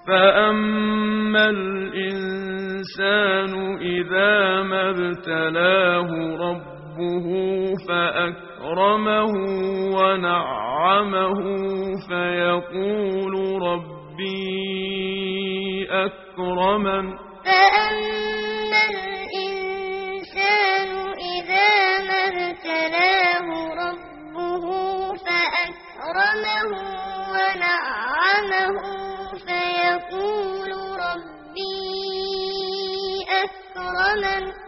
فأما الإنسان إذا ما ابتلاه ربه فأكرمه ونعمه فيقول ربي أكرمن فأما الإنسان إذا ما ابتلاه ربه فأكرمه ونعمه فيقول ربي أكرمن